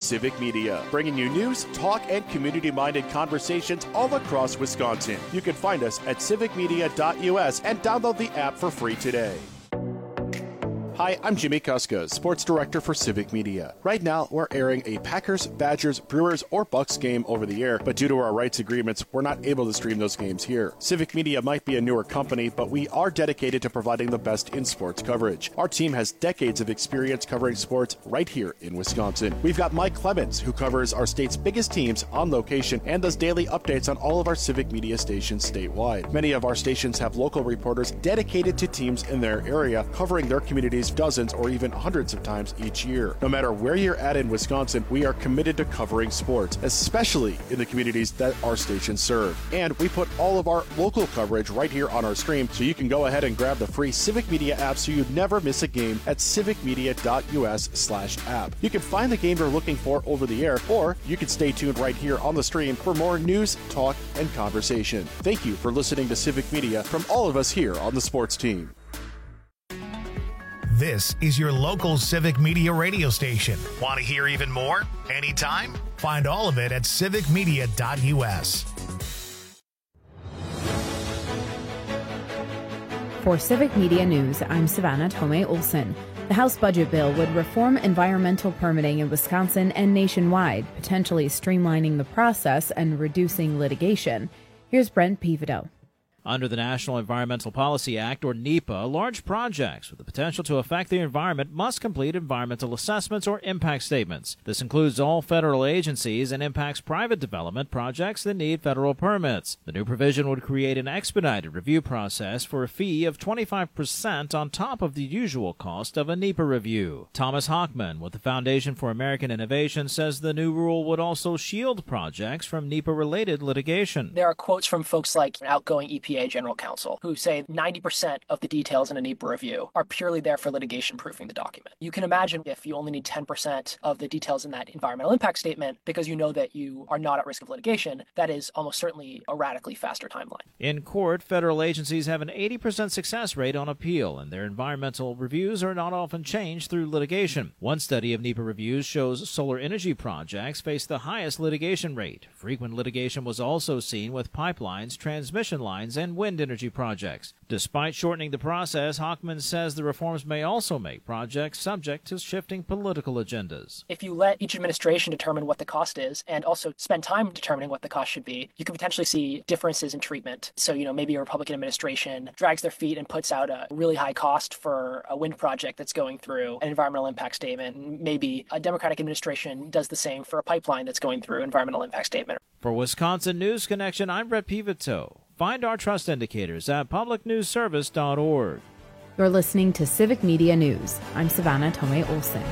Civic Media, bringing you news, talk, and community-minded conversations all across Wisconsin. You can find us at civicmedia.us and download the app for free today. Hi, I'm Jimmy Kuska, Sports Director for Civic Media. Right now, we're airing a Packers, Badgers, Brewers, or Bucks game over the air, but due to our rights agreements, we're not able to stream those games here. Civic Media might be a newer company, but we are dedicated to providing the best in sports coverage. Our team has decades of experience covering sports right here in Wisconsin. We've got Mike Clemens, who covers our state's biggest teams on location and does daily updates on all of our Civic Media stations statewide. Many of our stations have local reporters dedicated to teams in their area, covering their communities dozens or even hundreds of times each year. No matter where you're at in Wisconsin, we are committed to covering sports, especially in the communities that our stations serve. And we put all of our local coverage right here on our stream, so you can go ahead and grab the free Civic Media app so you never miss a game at civicmedia.us/app. You can find the game you're looking for over the air, or you can stay tuned right here on the stream for more news, talk, and conversation. Thank you for listening to Civic Media from all of us here on the sports team. This is your local Civic Media radio station. Want to hear even more? Anytime? Find all of it at civicmedia.us. For Civic Media News, I'm Savannah Tomei-Olson. The House budget bill would reform environmental permitting in Wisconsin and nationwide, potentially streamlining the process and reducing litigation. Here's Brent Pivotal. Under the National Environmental Policy Act, or NEPA, large projects with the potential to affect the environment must complete environmental assessments or impact statements. This includes all federal agencies and impacts private development projects that need federal permits. The new provision would create an expedited review process for a fee of 25% on top of the usual cost of a NEPA review. Thomas Hockman with the Foundation for American Innovation says the new rule would also shield projects from NEPA-related litigation. There are quotes from folks like outgoing EPA General Counsel who say 90% of the details in a NEPA review are purely there for litigation proofing the document. You can imagine if you only need 10% of the details in that environmental impact statement because you know that you are not at risk of litigation, that is almost certainly a radically faster timeline. In court, federal agencies have an 80% success rate on appeal, and their environmental reviews are not often changed through litigation. One study of NEPA reviews shows solar energy projects face the highest litigation rate. Frequent litigation was also seen with pipelines, transmission lines, and wind energy projects. Despite shortening the process, Hockman says the reforms may also make projects subject to shifting political agendas. If you let each administration determine what the cost is and also spend time determining what the cost should be, you can potentially see differences in treatment. So, maybe a Republican administration drags their feet and puts out a really high cost for a wind project that's going through an environmental impact statement. Maybe a Democratic administration does the same for a pipeline that's going through an environmental impact statement. For Wisconsin News Connection, I'm Brett Pivotal. Find our trust indicators at publicnewsservice.org. You're listening to Civic Media News. I'm Savannah Tomei-Olson.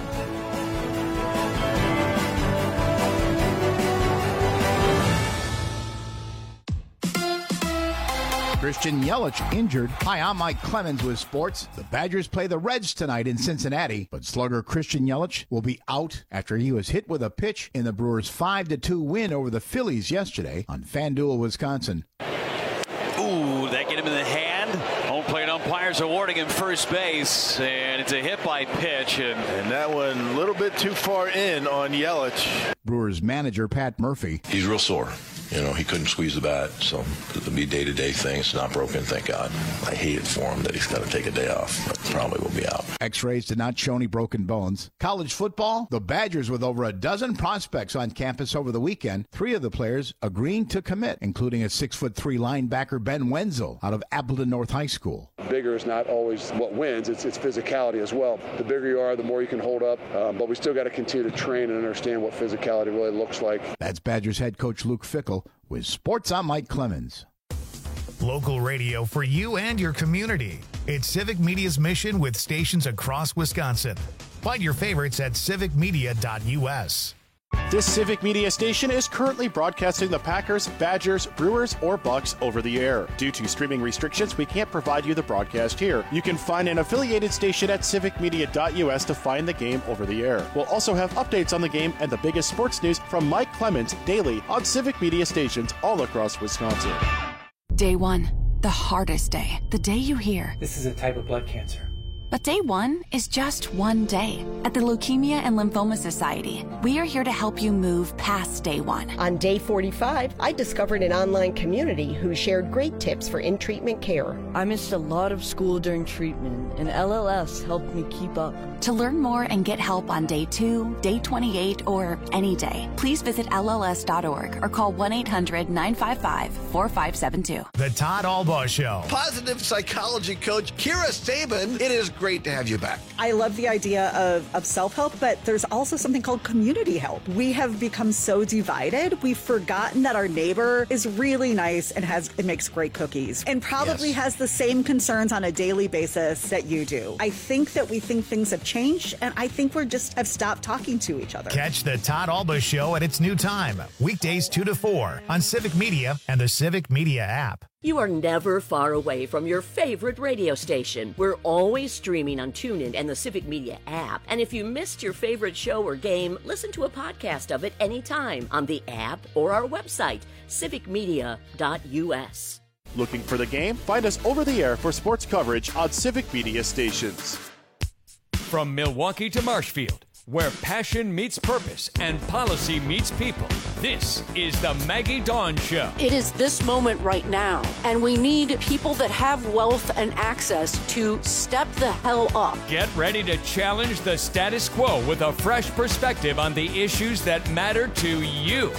Christian Yelich injured. Hi, I'm Mike Clemens with sports. The Badgers play the Reds tonight in Cincinnati, but slugger Christian Yelich will be out after he was hit with a pitch in the Brewers' 5-2 win over the Phillies yesterday on FanDuel, Wisconsin. Ooh, that get him in the hand. Home plate umpires awarding him first base, and it's a hit by pitch. And that one a little bit too far in on Yelich. Brewers manager Pat Murphy. He's real sore. He couldn't squeeze the bat, so it'll be a day-to-day thing. It's not broken, thank God. I hate it for him that he's got to take a day off, but probably will be out. X-rays did not show any broken bones. College football, the Badgers with over a dozen prospects on campus over the weekend. 3 of the players agreeing to commit, including a 6'3" linebacker Ben Wenzel out of Appleton North High School. Bigger is not always what wins. It's physicality as well. The bigger you are, the more you can hold up, but we still got to continue to train and understand what physicality really looks like. That's Badgers head coach Luke Fickell. With sports, I'm Mike Clemens. Local radio for you and your community. It's Civic Media's mission with stations across Wisconsin. Find your favorites at civicmedia.us. This Civic Media station is currently broadcasting the Packers, Badgers, Brewers, or Bucks over the air. Due to streaming restrictions, we can't provide you the broadcast here. You can find an affiliated station at civicmedia.us to find the game over the air. We'll also have updates on the game and the biggest sports news from Mike Clemens daily on Civic Media stations all across Wisconsin. Day 1, the hardest day. The day you hear, "This is a type of blood cancer. But day one is just one day. At the Leukemia and Lymphoma Society, we are here to help you move past day one. On day 45, I discovered an online community who shared great tips for in-treatment care. I missed a lot of school during treatment, and LLS helped me keep up. To learn more and get help on day 2, day 28, or any day, please visit LLS.org or call 1-800-955-4572. The Todd Albaugh Show. Positive psychology coach Kira Sabin, it is great to have you back. I love the idea of self-help, but there's also something called community help. We have become so divided, we've forgotten that our neighbor is really nice and makes great cookies and probably has the same concerns on a daily basis that you do. I think that we think things have changed, and I think we just have stopped talking to each other. Catch the Todd Albaugh Show at its new time, weekdays 2 to 4 on Civic Media and the Civic Media app. You are never far away from your favorite radio station. We're always streaming on TuneIn and the Civic Media app. And if you missed your favorite show or game, listen to a podcast of it anytime on the app or our website, civicmedia.us. Looking for the game? Find us over the air for sports coverage on Civic Media stations. From Milwaukee to Marshfield, where passion meets purpose and policy meets people, this is the Maggie Dawn Show. It is this moment right now, and we need people that have wealth and access to step the hell up. Get ready to challenge the status quo with a fresh perspective on the issues that matter to you.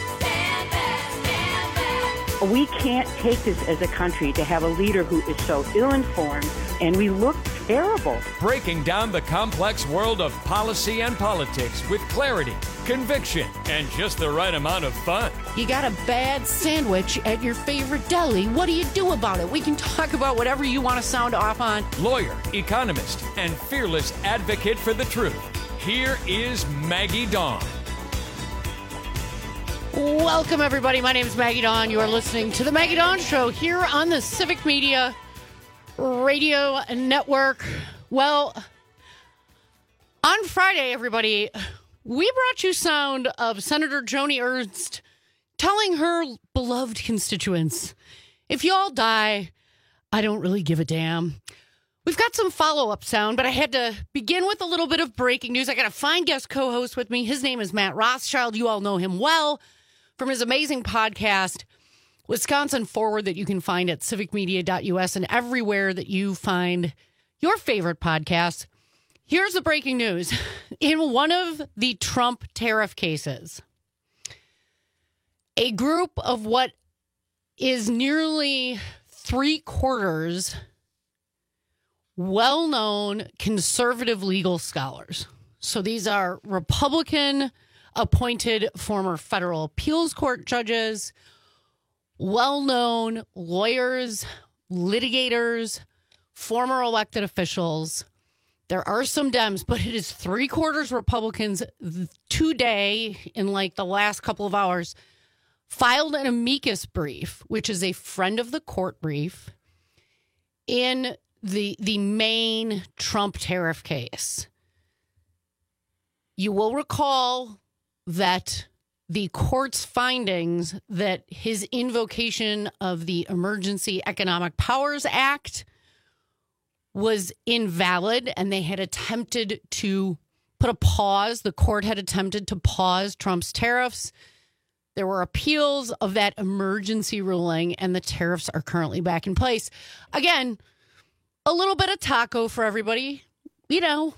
We can't take this as a country to have a leader who is so ill-informed, and we look terrible. Breaking down the complex world of policy and politics with clarity, conviction, and just the right amount of fun. You got a bad sandwich at your favorite deli. What do you do about it? We can talk about whatever you want to sound off on. Lawyer, economist, and fearless advocate for the truth. Here is Maggie Dawn. Welcome, everybody. My name is Maggie Dawn. You are listening to The Maggie Dawn Show here on the Civic Media Radio Network. Well, on Friday, everybody, we brought you sound of Senator Joni Ernst telling her beloved constituents, if you all die, I don't really give a damn. We've got some follow-up sound, but I had to begin with a little bit of breaking news. I got a fine guest co-host with me. His name is Matt Rothschild. You all know him well from his amazing podcast, Wisconsin Forward, that you can find at civicmedia.us and everywhere that you find your favorite podcasts. Here's the breaking news. In one of the Trump tariff cases, a group of what is nearly 3/4 well-known conservative legal scholars. So these are Republican-appointed former federal appeals court judges, well-known lawyers, litigators, former elected officials. There are some Dems, but it is 3/4 Republicans today, in like the last couple of hours, filed an amicus brief, which is a friend of the court brief, in the main Trump tariff case. You will recall that the court's findings that his invocation of the Emergency Economic Powers Act was invalid, and they had attempted to put a pause. The court had attempted to pause Trump's tariffs. There were appeals of that emergency ruling, and the tariffs are currently back in place. Again, a little bit of taco for everybody. You know,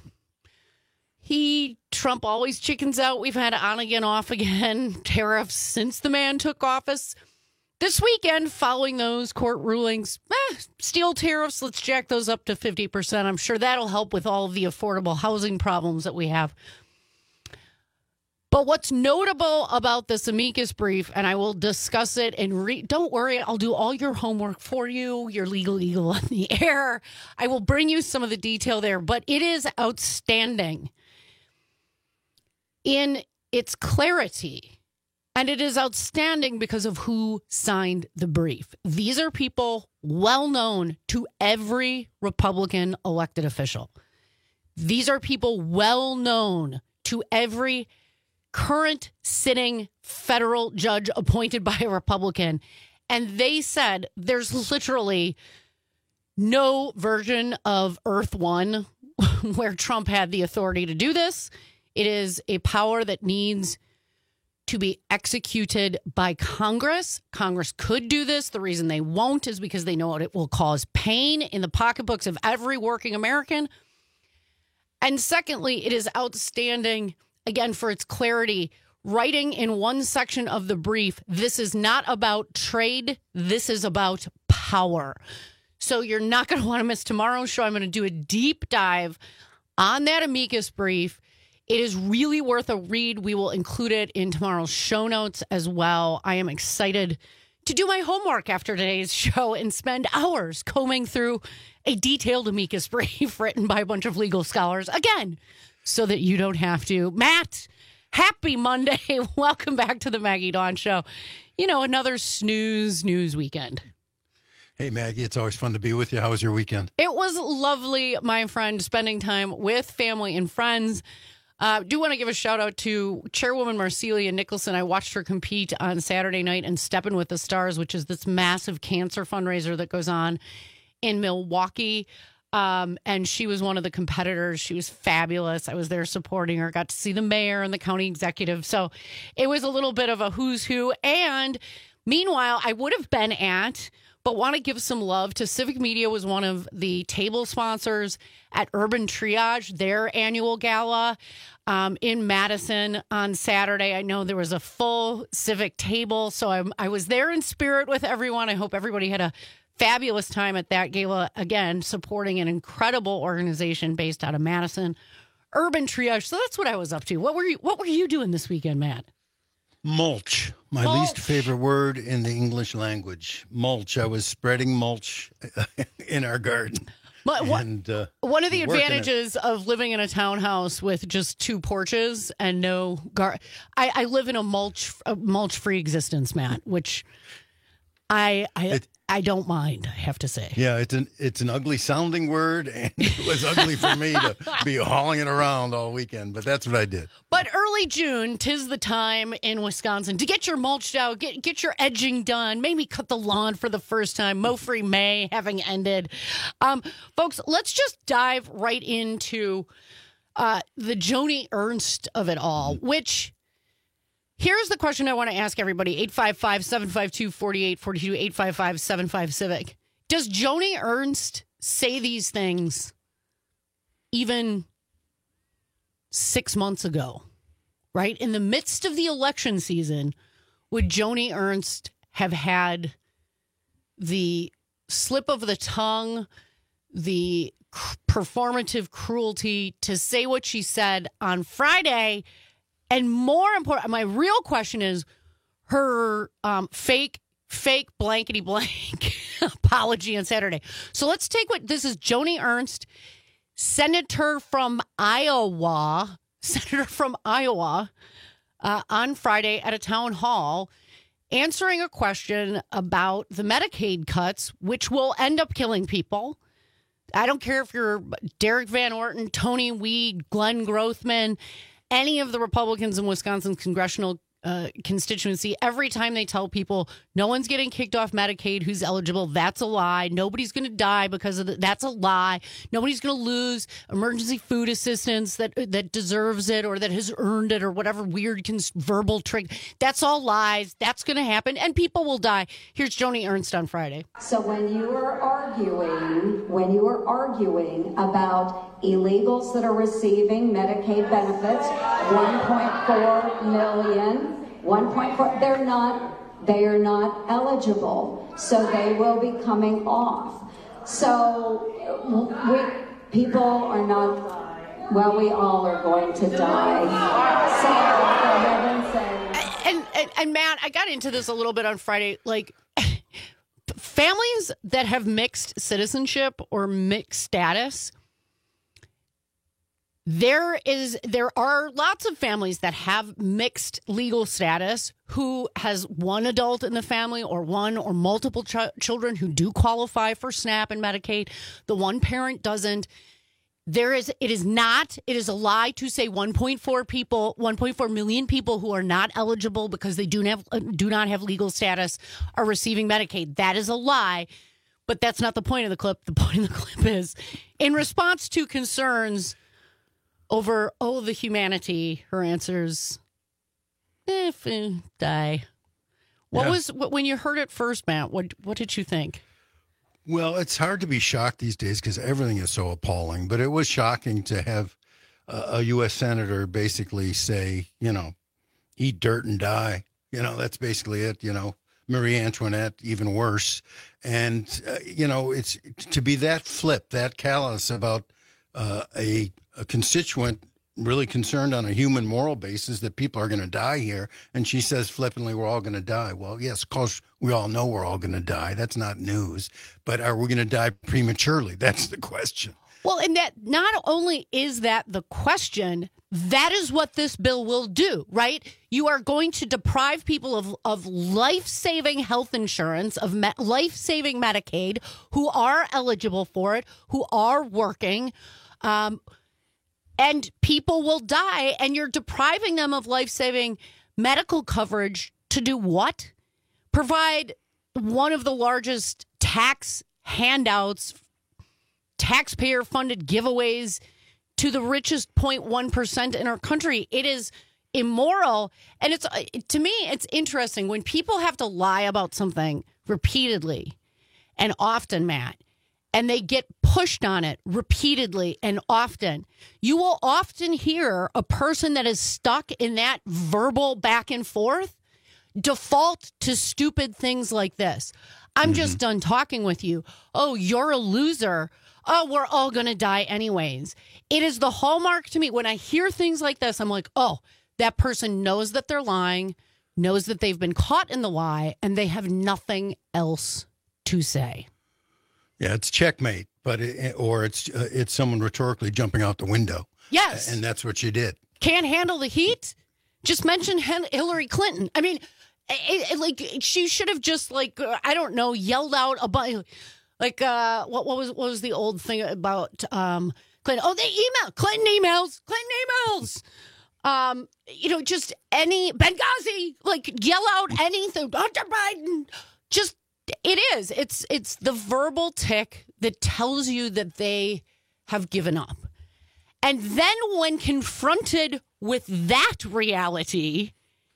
Trump always chickens out. We've had on again, off again tariffs since the man took office. This weekend, following those court rulings, steel tariffs, let's jack those up to 50%. I'm sure that'll help with all of the affordable housing problems that we have. But what's notable about this amicus brief, and I will discuss it and don't worry, I'll do all your homework for you, your legal eagle on the air. I will bring you some of the detail there, but it is outstanding in its clarity, and it is outstanding because of who signed the brief. These are people well known to every Republican elected official. These are people well known to every current sitting federal judge appointed by a Republican. And they said there's literally no version of Earth One where Trump had the authority to do this. It is a power that needs to be executed by Congress. Congress could do this. The reason they won't is because they know it will cause pain in the pocketbooks of every working American. And secondly, it is outstanding, again, for its clarity, writing in one section of the brief, this is not about trade, this is about power. So you're not going to want to miss tomorrow's show. I'm going to do a deep dive on that amicus brief. It is really worth a read. We will include it in tomorrow's show notes as well. I am excited to do my homework after today's show and spend hours combing through a detailed amicus brief written by a bunch of legal scholars, again, so that you don't have to. Matt, happy Monday. Welcome back to the Maggie Dawn Show. You know, another snooze news weekend. Hey, Maggie, it's always fun to be with you. How was your weekend? It was lovely, my friend, spending time with family and friends. Do want to give a shout out to Chairwoman Marcelia Nicholson. I watched her compete on Saturday night in Steppin' with the Stars, which is this massive cancer fundraiser that goes on in Milwaukee. And she was one of the competitors. She was fabulous. I was there supporting her, got to see the mayor and the county executive. So it was a little bit of a who's who. And meanwhile, I would have been at, but want to give some love to Civic Media was one of the table sponsors at Urban Triage, their annual gala in Madison on Saturday. I know there was a full Civic table, so I was there in spirit with everyone. I hope everybody had a fabulous time at that gala, again, supporting an incredible organization based out of Madison, Urban Triage. So that's what I was up to. What were you doing this weekend, Matt? Mulch. My least favorite word in the English language. Mulch. I was spreading mulch in our garden. But one of the advantages of living in a townhouse with just two porches and no I live in a mulch-free existence, Matt, which I don't mind, I have to say. Yeah, it's an ugly sounding word, and it was ugly for me to be hauling it around all weekend, but that's what I did. But early June, 'tis the time in Wisconsin to get your mulched out, get your edging done, maybe cut the lawn for the first time, mow-free May having ended. Folks, let's just dive right into the Joni Ernst of it all, which... Here's the question I want to ask everybody. 855-752-4842, 855-75-CIVIC. Does Joni Ernst say these things even 6 months ago, right? In the midst of the election season, would Joni Ernst have had the slip of the tongue, the performative cruelty to say what she said on Friday? And more important, my real question is her fake blankety blank apology on Saturday. So let's take this is Joni Ernst, senator from Iowa, on Friday at a town hall, answering a question about the Medicaid cuts, which will end up killing people. I don't care if you're Derek Van Orton, Tony Weed, Glenn Grothman, any of the Republicans in Wisconsin's congressional constituency, every time they tell people no one's getting kicked off Medicaid who's eligible, that's a lie. Nobody's going to die because of that's a lie. Nobody's going to lose emergency food assistance that deserves it or that has earned it or whatever weird verbal trick. That's all lies. That's going to happen, and people will die. Here's Joni Ernst on Friday. So when you are arguing about illegals that are receiving Medicaid benefits, 1.4 million, 1.4, they are not eligible, so they will be coming off. So people are not, well, we all are going to die. So go ahead and say. And Matt, I got into this a little bit on Friday, like families that have mixed citizenship or mixed status, there are lots of families that have mixed legal status who has one adult in the family or one or multiple children who do qualify for SNAP and Medicaid. The one parent doesn't. It is a lie to say 1.4 million people who are not eligible because they do not have legal status are receiving Medicaid. That is a lie. But that's not the point of the clip. The point of the clip is, in response to concerns over, the humanity, her answers, die. When you heard it first, Matt, what did you think? Well, it's hard to be shocked these days because everything is so appalling, but it was shocking to have a U.S. senator basically say, eat dirt and die. That's basically it, Marie Antoinette, even worse. And, it's to be that flip, that callous about a constituent really concerned on a human moral basis that people are going to die here. And she says flippantly, we're all going to die. Well, yes, of course, we all know we're all going to die. That's not news. But are we going to die prematurely? That's the question. Well, and that not only is that the question, that is what this bill will do, right? You are going to deprive people of life-saving health insurance, of life-saving Medicaid, who are eligible for it, who are working, and people will die, and you're depriving them of life-saving medical coverage to do what? Provide one of the largest tax handouts, taxpayer-funded giveaways to the richest 0.1% in our country. It is immoral, and it's to me, it's interesting when people have to lie about something repeatedly and often, Matt, and they get pushed on it repeatedly and often. You will often hear a person that is stuck in that verbal back and forth default to stupid things like this. I'm just done talking with you. Oh, you're a loser. Oh, we're all going to die anyways. It is the hallmark to me. When I hear things like this, I'm like, oh, that person knows that they're lying, knows that they've been caught in the lie, and they have nothing else to say. Yeah, it's checkmate, but it's someone rhetorically jumping out the window. Yes. And that's what you did. Can't handle the heat? Just mention Hillary Clinton. I mean, she should have just I don't know, yelled out about what was the old thing about Clinton? Oh, Clinton emails. Just any Benghazi, yell out anything. Hunter Biden, just. It's the verbal tick that tells you that they have given up. And then when confronted with that reality,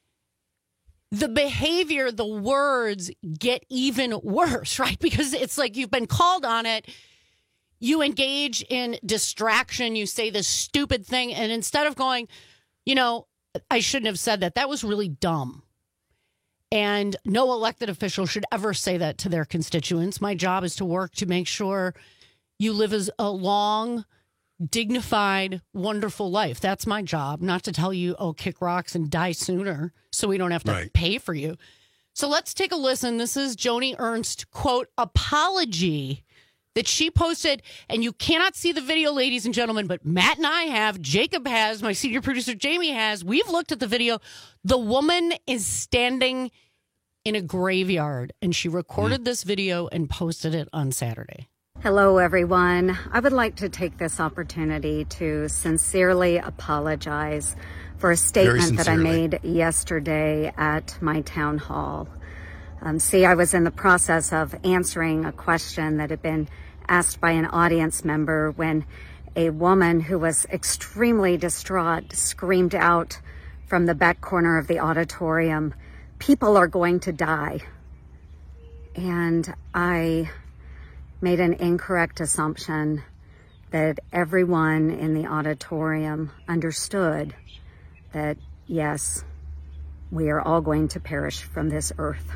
the behavior, the words get even worse, right? Because it's like you've been called on it. You engage in distraction. You say this stupid thing. And instead of going, I shouldn't have said that. That was really dumb. And no elected official should ever say that to their constituents. My job is to work to make sure you live as a long, dignified, wonderful life. That's my job, not to tell you, kick rocks and die sooner so we don't have to pay for you. So let's take a listen. This is Joni Ernst, quote, apology that she posted. And you cannot see the video, ladies and gentlemen, but Matt and I have, Jacob has, my senior producer Jamie has. We've looked at the video. The woman is standing in a graveyard, and she recorded this video and posted it on Saturday. Hello, everyone. I would like to take this opportunity to sincerely apologize for a statement that I made yesterday at my town hall. I was in the process of answering a question that had been asked by an audience member when a woman who was extremely distraught screamed out from the back corner of the auditorium, "People are going to die." And I made an incorrect assumption that everyone in the auditorium understood that, yes, we are all going to perish from this earth.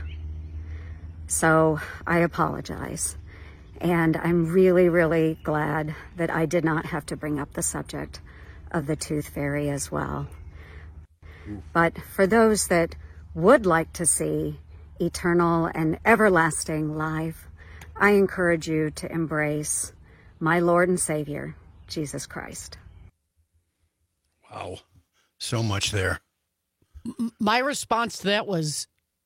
So I apologize. And I'm really, really glad that I did not have to bring up the subject of the tooth fairy as well. But for those that would like to see eternal and everlasting life, I encourage you to embrace my Lord and Savior, Jesus Christ. Wow. So much there. My response to that was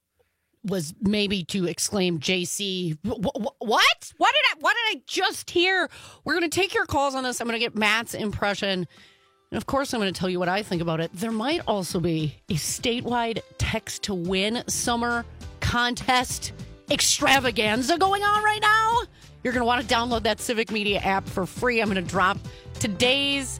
maybe to exclaim, JC, what? What did I just hear? We're going to take your calls on this. I'm going to get Matt's impression. And of course, I'm going to tell you what I think about it. There might also be a statewide text to win summer contest extravaganza going on right now. You're going to want to download that Civic Media app for free. I'm going to drop today's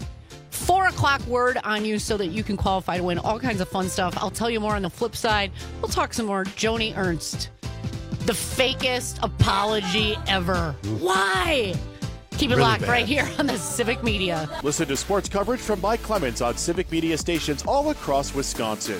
4 o'clock word on you so that you can qualify to win all kinds of fun stuff. I'll tell you more on the flip side. We'll talk some more Joni Ernst. The fakest apology ever. Why? Keep it really locked right here on the Civic Media. Listen to sports coverage from Mike Clemens on Civic Media stations all across Wisconsin.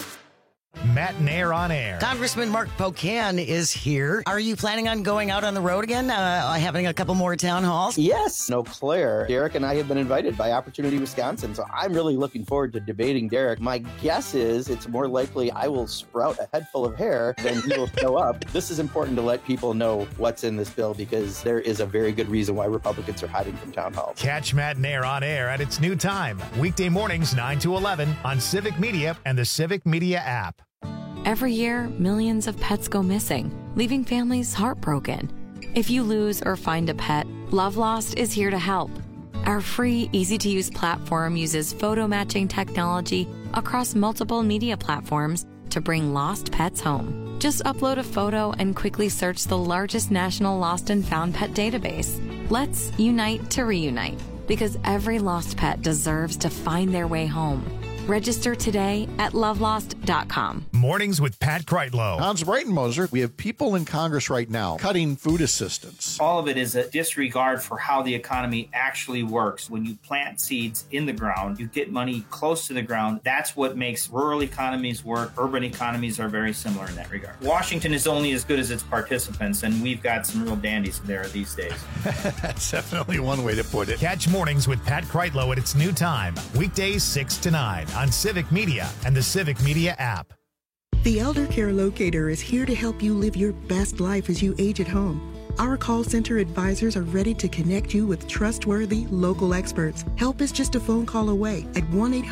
Matt and Air on Air. Congressman Mark Pocan is here. Are you planning on going out on the road again, having a couple more town halls? Yes. Eau Claire. Derek and I have been invited by Opportunity Wisconsin, so I'm really looking forward to debating Derek. My guess is it's more likely I will sprout a head full of hair than he will show up. This is important to let people know what's in this bill because there is a very good reason why Republicans are hiding from town halls. Catch Matt and Air on Air at its new time, weekday mornings 9 to 11 on Civic Media and the Civic Media app. Every year, millions of pets go missing, leaving families heartbroken. If you lose or find a pet, Love Lost is here to help. Our free, easy-to-use platform uses photo matching technology across multiple media platforms to bring lost pets home. Just upload a photo and quickly search the largest national lost and found pet database. Let's unite to reunite, because every lost pet deserves to find their way home. Register today at lovelost.com. Mornings with Pat Kreitlow. Hans Breitenmoser, we have people in Congress right now cutting food assistance. All of it is a disregard for how the economy actually works. When you plant seeds in the ground, you get money close to the ground. That's what makes rural economies work. Urban economies are very similar in that regard. Washington is only as good as its participants, and we've got some real dandies there these days. That's definitely one way to put it. Catch Mornings with Pat Kreitlow at its new time, weekdays 6 to 9 on Civic Media and the Civic Media app. The Elder Care Locator is here to help you live your best life as you age at home. Our call center advisors are ready to connect you with trustworthy local experts. Help is just a phone call away at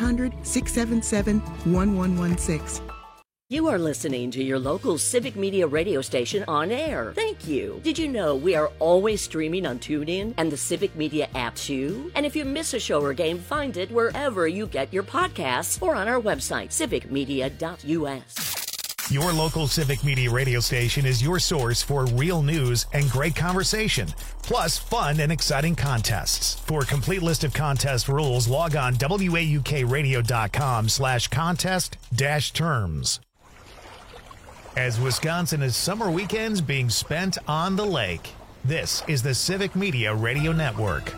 1-800-677-1116. You are listening to your local Civic Media radio station on air. Thank you. Did you know we are always streaming on TuneIn and the Civic Media app too? And if you miss a show or game, find it wherever you get your podcasts or on our website, civicmedia.us. Your local Civic Media radio station is your source for real news and great conversation, plus fun and exciting contests. For a complete list of contest rules, log on waukradio.com/contest-terms. As Wisconsin is summer weekends being spent on the lake, this is the Civic Media Radio Network.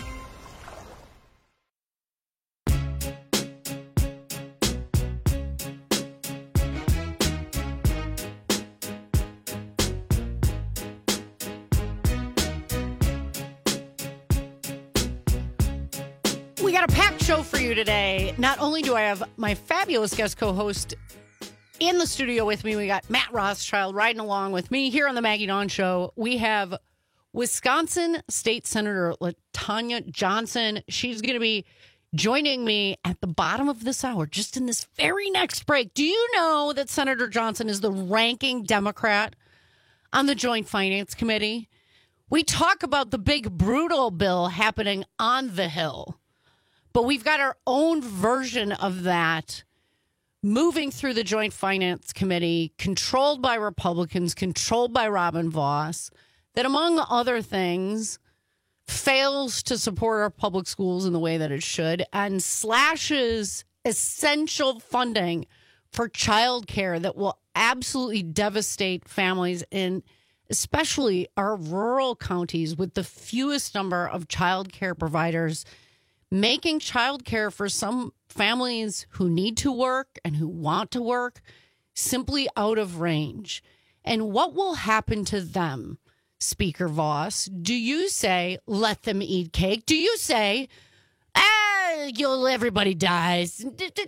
We got a packed show for you today. Not only do I have my fabulous guest co-host in the studio with me, we got Matt Rothschild riding along with me here on the Maggie Dawn Show. We have Wisconsin State Senator LaTanya Johnson. She's going to be joining me at the bottom of this hour, just in this very next break. Do you know that Senator Johnson is the ranking Democrat on the Joint Finance Committee? We talk about the big brutal bill happening on the Hill, but we've got our own version of that moving through the Joint Finance Committee, controlled by Republicans, controlled by Robin Vos, that, among other things, fails to support our public schools in the way that it should and slashes essential funding for childcare that will absolutely devastate families in especially our rural counties with the fewest number of childcare providers, making childcare for some families who need to work and who want to work simply out of range. And what will happen to them, Speaker Vos? Do you say, let them eat cake? Do you say, everybody dies?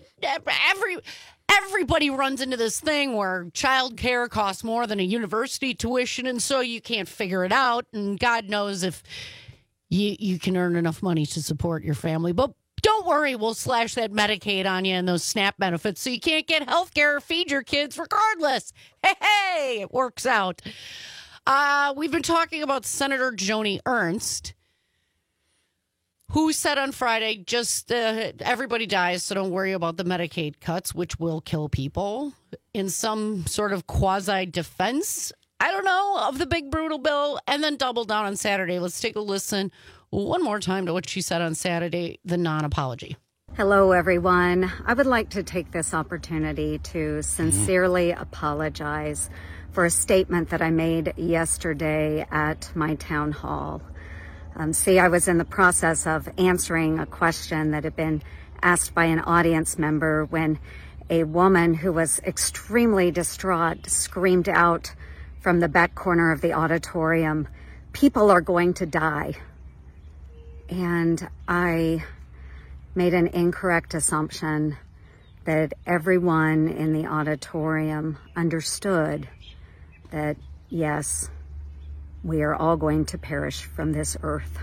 Everybody runs into this thing where childcare costs more than a university tuition, and so you can't figure it out. And God knows if you can earn enough money to support your family. But don't worry, we'll slash that Medicaid on you and those SNAP benefits so you can't get health care or feed your kids regardless. Hey, it works out. We've been talking about Senator Joni Ernst, who said on Friday, just everybody dies, so don't worry about the Medicaid cuts, which will kill people. In some sort of quasi-defense, I don't know, of the big brutal bill, and then double down on Saturday. Let's take a listen one more time to what she said on Saturday, the non-apology. Hello, everyone. I would like to take this opportunity to sincerely apologize for a statement that I made yesterday at my town hall. I was in the process of answering a question that had been asked by an audience member when a woman who was extremely distraught screamed out from the back corner of the auditorium, "People are going to die." And I made an incorrect assumption that everyone in the auditorium understood that, yes, we are all going to perish from this earth.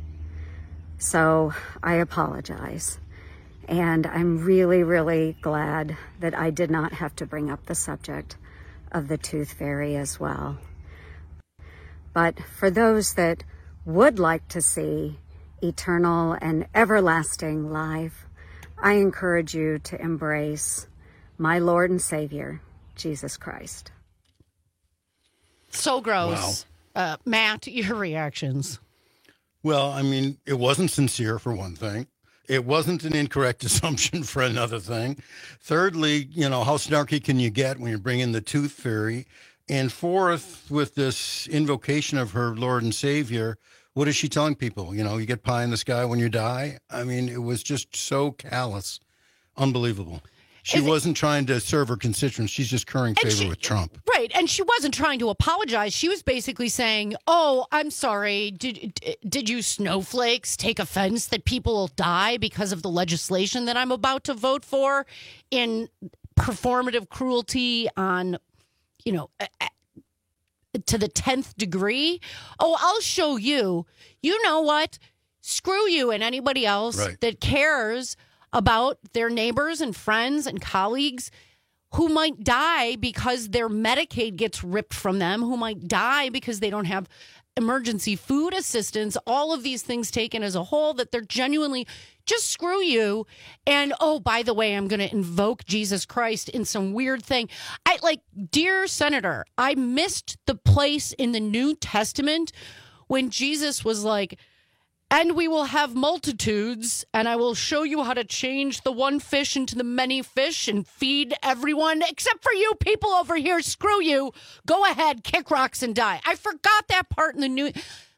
So I apologize. And I'm really, really glad that I did not have to bring up the subject of the tooth fairy as well. But for those that would like to see eternal and everlasting life, I encourage you to embrace my Lord and Savior, Jesus Christ. So gross. Wow. Matt, your reactions. Well, I mean, it wasn't sincere, for one thing. It wasn't an incorrect assumption, for another thing. Thirdly, how snarky can you get when you bring in the tooth fairy? And fourth, with this invocation of her Lord and Savior, what is she telling people? You get pie in the sky when you die? I mean, it was just so callous. Unbelievable. She wasn't trying to serve her constituents. She's just currying favor with Trump. Right. And she wasn't trying to apologize. She was basically saying, oh, I'm sorry. Did you snowflakes take offense that people will die because of the legislation that I'm about to vote for in performative cruelty on, to the 10th degree? Oh, I'll show you. You know what? Screw you and anybody else that cares about their neighbors and friends and colleagues who might die because their Medicaid gets ripped from them, who might die because they don't have emergency food assistance, all of these things taken as a whole, that they're genuinely just screw you. And, oh, by the way, I'm going to invoke Jesus Christ in some weird thing. Dear Senator, I missed the place in the New Testament when Jesus was like, and we will have multitudes, and I will show you how to change the one fish into the many fish and feed everyone, except for you people over here. Screw you. Go ahead, kick rocks and die. I forgot that part in the new...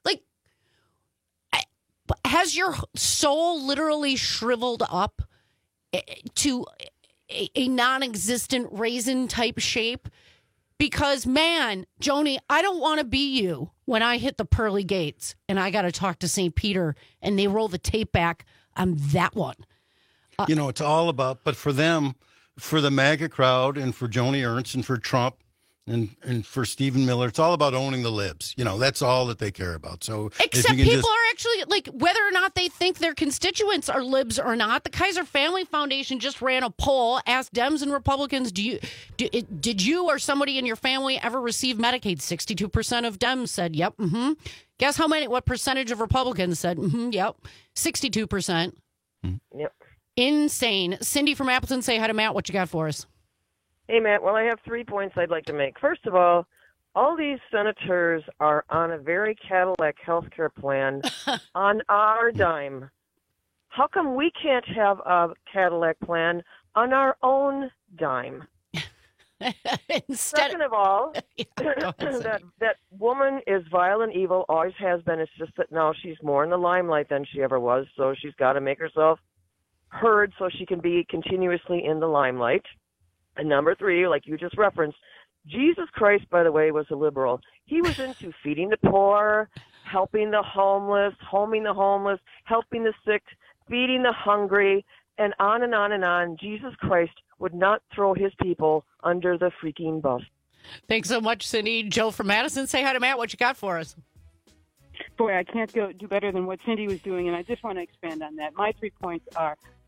has your soul literally shriveled up to a non-existent raisin-type shape? Because, man, Joni, I don't want to be you when I hit the pearly gates and I got to talk to St. Peter and they roll the tape back on that one. It's all about, but for them, for the MAGA crowd and for Joni Ernst and for Trump and for Stephen Miller, it's all about owning the libs. That's all that they care about. So except people are actually, whether or not they think their constituents are libs or not, the Kaiser Family Foundation just ran a poll, asked Dems and Republicans, did you or somebody in your family ever receive Medicaid? 62% of Dems said, yep, mm-hmm. Guess what percentage of Republicans said, mm-hmm, yep, 62%. Yep. Insane. Cindy from Appleton, say hi to Matt. What you got for us? Hey, Matt. Well, I have 3 points I'd like to make. First of all these senators are on a very Cadillac healthcare plan on our dime. How come we can't have a Cadillac plan on our own dime? Second of all, that woman is vile and evil, always has been. It's just that now she's more in the limelight than she ever was, so she's got to make herself heard so she can be continuously in the limelight. And number 3, like you just referenced, Jesus Christ, by the way, was a liberal. He was into feeding the poor, helping the homeless, homing the homeless, helping the sick, feeding the hungry, and on and on and on. Jesus Christ would not throw his people under the freaking bus. Thanks so much, Cindy. Joe from Madison, say hi to Matt. What you got for us? Boy, I can't do better than what Cindy was doing, and I just want to expand on that. My 3 points are,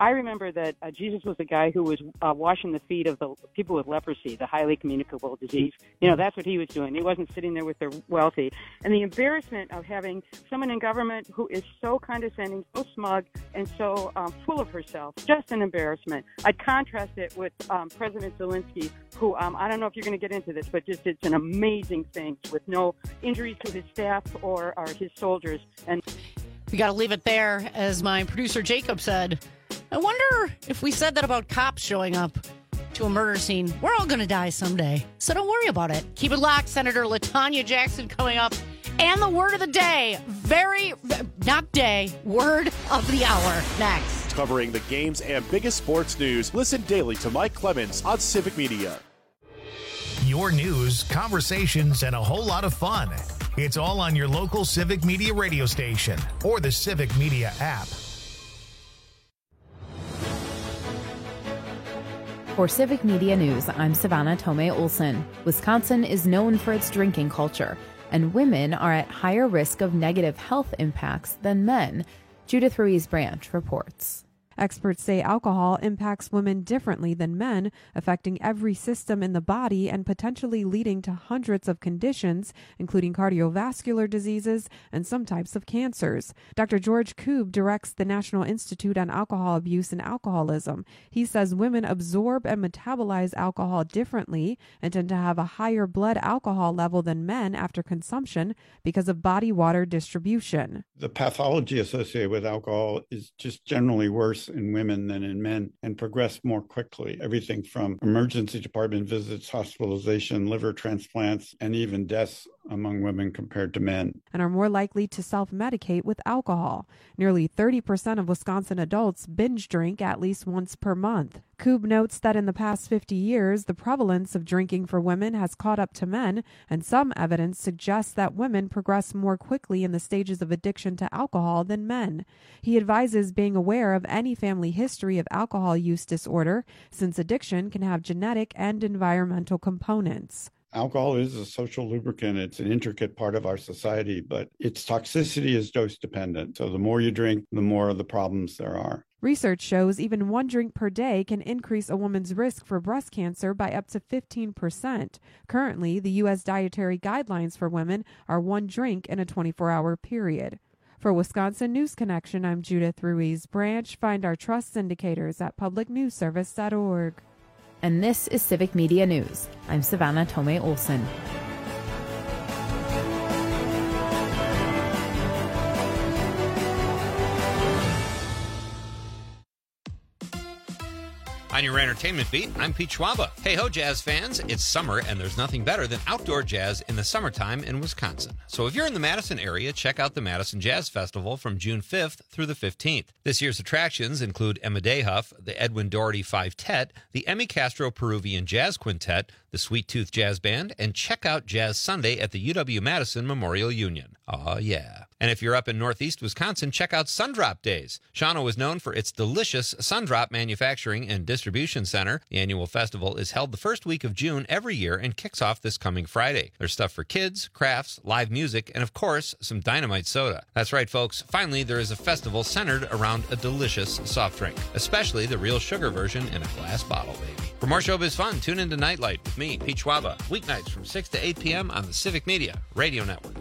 I remember that Jesus was a guy who was washing the feet of the people with leprosy, the highly communicable disease. You know, that's what he was doing. He wasn't sitting there with the wealthy. And the embarrassment of having someone in government who is so condescending, so smug, and so full of herself, just an embarrassment. I'd contrast it with President Zelensky, who, I don't know if you're going to get into this, but just it's an amazing thing with no injuries to his staff or his soldiers. And we got to leave it there. As my producer Jacob said, I wonder if we said that about cops showing up to a murder scene. We're all going to die someday, so don't worry about it. Keep it locked. Senator LaTanya Jackson coming up. And the word of the day. Word of the hour next. Covering the games and biggest sports news. Listen daily to Mike Clemens on Civic Media. Your news, conversations, and a whole lot of fun. It's all on your local Civic Media radio station or the Civic Media app. For Civic Media News, I'm Savannah Tomei Olson. Wisconsin is known for its drinking culture, and women are at higher risk of negative health impacts than men. Judith Ruiz-Branch reports. Experts say alcohol impacts women differently than men, affecting every system in the body and potentially leading to hundreds of conditions, including cardiovascular diseases and some types of cancers. Dr. George Koob directs the National Institute on Alcohol Abuse and Alcoholism. He says women absorb and metabolize alcohol differently and tend to have a higher blood alcohol level than men after consumption because of body water distribution. The pathology associated with alcohol is just generally worse in women than in men and progress more quickly. Everything from emergency department visits, hospitalization, liver transplants, and even deaths among women compared to men. And are more likely to self-medicate with alcohol. Nearly 30% of Wisconsin adults binge drink at least once per month. Koob notes that in the past 50 years, the prevalence of drinking for women has caught up to men, and some evidence suggests that women progress more quickly in the stages of addiction to alcohol than men. He advises being aware of any family history of alcohol use disorder, since addiction can have genetic and environmental components. Alcohol is a social lubricant. It's an intricate part of our society, but its toxicity is dose dependent. So the more you drink, the more of the problems there are. Research shows even one drink per day can increase a woman's risk for breast cancer by up to 15%. Currently, the U.S. dietary guidelines for women are one drink in a 24-hour period. For Wisconsin News Connection, I'm Judith Ruiz-Branch. Find our trust indicators at publicnewsservice.org. And this is Civic Media News. I'm Savannah Tomei Olson. On your entertainment beat, I'm Pete Schwaba. Hey ho, jazz fans. It's summer, and there's nothing better than outdoor jazz in the summertime in Wisconsin. So if you're in the Madison area, check out the Madison Jazz Festival from June 5th through the 15th. This year's attractions include Emma Dehuff, the Edwin Doherty Five-Tet, the Emmy Castro Peruvian Jazz Quintet, the Sweet Tooth Jazz Band, and check out Jazz Sunday at the UW-Madison Memorial Union. Aw, yeah. And if you're up in Northeast Wisconsin, check out Sundrop Days. Shawano is known for its delicious Sundrop manufacturing and distribution center. The annual festival is held the first week of June every year and kicks off this coming Friday. There's stuff for kids, crafts, live music, and of course, some dynamite soda. That's right, folks. Finally, there is a festival centered around a delicious soft drink, especially the real sugar version in a glass bottle, baby. For more showbiz fun, tune into Nightlight with me, Pete Schwaba, weeknights from 6 to 8 p.m. on the Civic Media Radio Network.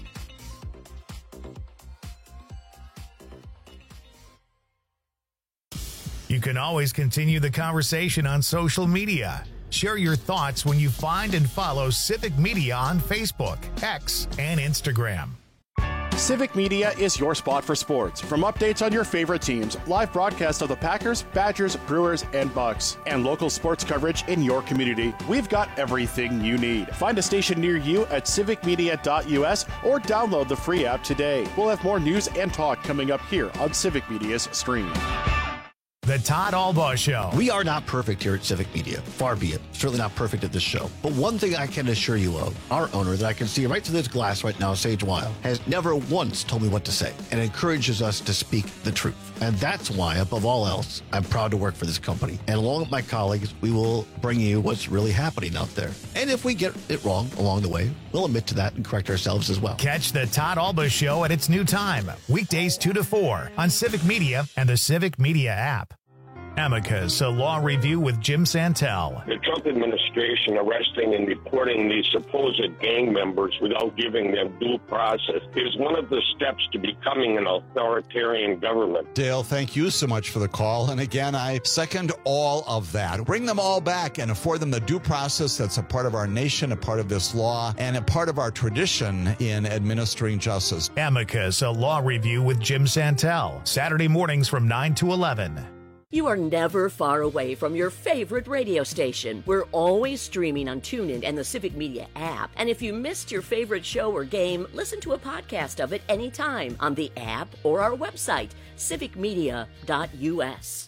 You can always continue the conversation on social media. Share your thoughts when you find and follow Civic Media on Facebook, X, and Instagram. Civic Media is your spot for sports. From updates on your favorite teams, live broadcast of the Packers, Badgers, Brewers, and Bucks, and local sports coverage in your community, we've got everything you need. Find a station near you at civicmedia.us or download the free app today. We'll have more news and talk coming up here on Civic Media's stream. The Todd Albaugh Show. We are not perfect here at Civic Media. Far be it. Certainly not perfect at this show. But one thing I can assure you of, our owner that I can see right through this glass right now, Sage Weil, has never once told me what to say and encourages us to speak the truth. And that's why, above all else, I'm proud to work for this company. And along with my colleagues, we will bring you what's really happening out there. And if we get it wrong along the way, we'll admit to that and correct ourselves as well. Catch the Todd Albaugh Show at its new time, weekdays 2 to 4 on Civic Media and the Civic Media app. Amicus, a law review with Jim Santel. The Trump administration arresting and deporting these supposed gang members without giving them due process is one of the steps to becoming an authoritarian government. Dale, thank you so much for the call. And again, I second all of that. Bring them all back and afford them the due process that's a part of our nation, a part of this law, and a part of our tradition in administering justice. Amicus, a law review with Jim Santel. Saturday mornings from 9 to 11. You are never far away from your favorite radio station. We're always streaming on TuneIn and the Civic Media app. And if you missed your favorite show or game, listen to a podcast of it anytime on the app or our website, civicmedia.us.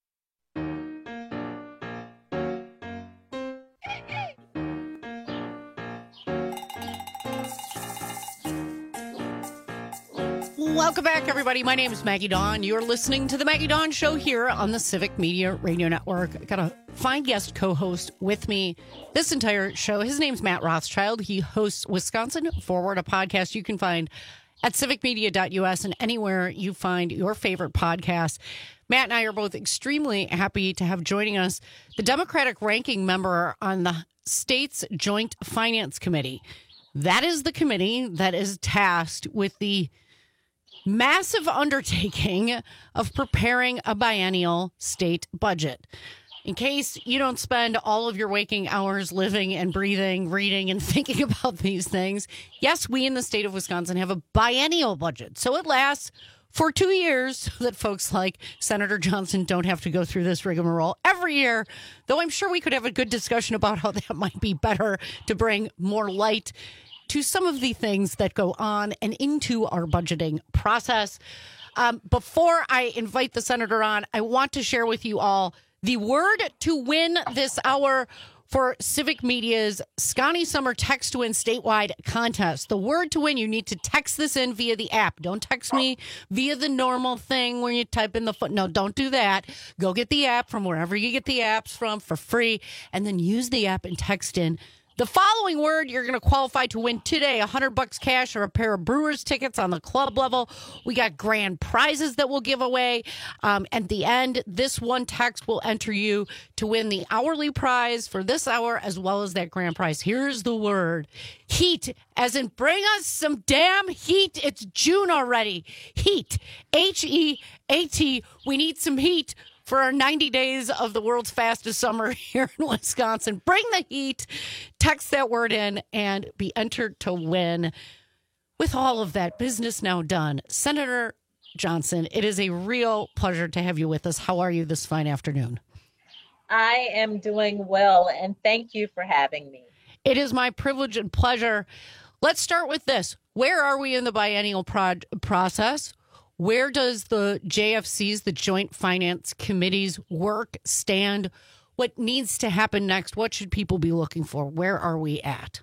Welcome back, everybody. My name is Maggie Dawn. You're listening to The Maggie Dawn Show here on the Civic Media Radio Network. I got a fine guest co-host with me this entire show. His name's Matt Rothschild. He hosts Wisconsin Forward, a podcast you can find at civicmedia.us and anywhere you find your favorite podcast. Matt and I are both extremely happy to have joining us the Democratic ranking member on the state's Joint Finance Committee. That is the committee that is tasked with the massive undertaking of preparing a biennial state budget. In case you don't spend all of your waking hours living and breathing, reading, and thinking about these things, yes, we in the state of Wisconsin have a biennial budget. So it lasts for 2 years so that folks like Senator Johnson don't have to go through this rigmarole every year, though I'm sure we could have a good discussion about how that might be better to bring more light to some of the things that go on and into our budgeting process. Before I invite the senator on, I want to share with you all the word to win this hour for Civic Media's Scotty Summer Text to Win statewide contest. The word to win, you need to text this in via the app. Don't text me via the normal thing where you type in the foot. No, don't do that. Go get the app from wherever you get the apps from for free, and then use the app and text in the following word. You're going to qualify to win today $100 cash or a pair of Brewers tickets on the club level. We got grand prizes that we'll give away. At the end, this one text will enter you to win the hourly prize for this hour as well as that grand prize. Here's the word. Heat, as in bring us some damn heat. It's June already. Heat, H-E-A-T. We need some heat for our 90 days of the world's fastest summer here in Wisconsin. Bring the heat. Text that word in and be entered to win. With all of that business now done, Senator Johnson, it is a real pleasure to have you with us. How are you this fine afternoon? I am doing well, and thank you for having me. It is my privilege and pleasure. Let's start with this. Where are we in the biennial process? Where does the JFC's, the Joint Finance Committee's work stand? What needs to happen next? What should people be looking for? Where are we at?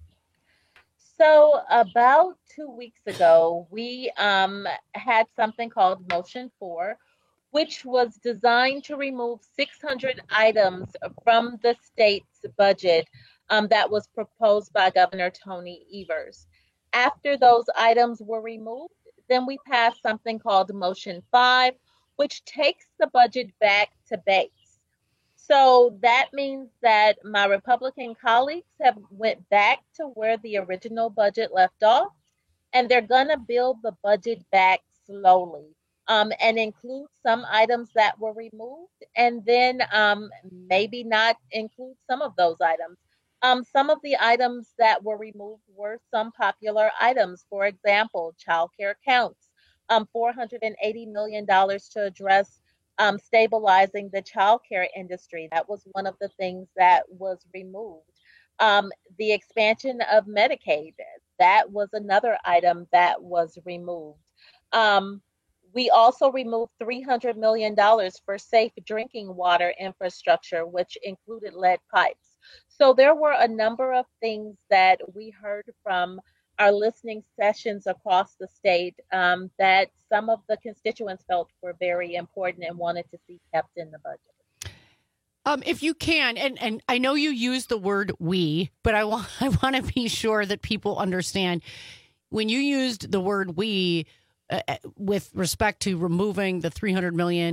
So about 2 weeks ago, we had something called Motion 4, which was designed to remove 600 items from the state's budget that was proposed by Governor Tony Evers. After those items were removed, then we passed something called Motion 5, which takes the budget back to base. So that means that my Republican colleagues have went back to where the original budget left off, and they're going to build the budget back slowly and include some items that were removed, and then maybe not include some of those items. Some of the items that were removed were some popular items. For example, child care counts, $480 million to address stabilizing the child care industry. That was one of the things that was removed. The expansion of Medicaid, that was another item that was removed. We also removed $300 million for safe drinking water infrastructure, which included lead pipes. So there were a number of things that we heard from our listening sessions across the state that some of the constituents felt were very important and wanted to see kept in the budget. If you can, and I know you use the word we, but I want to be sure that people understand when you used the word we with respect to removing the $300 million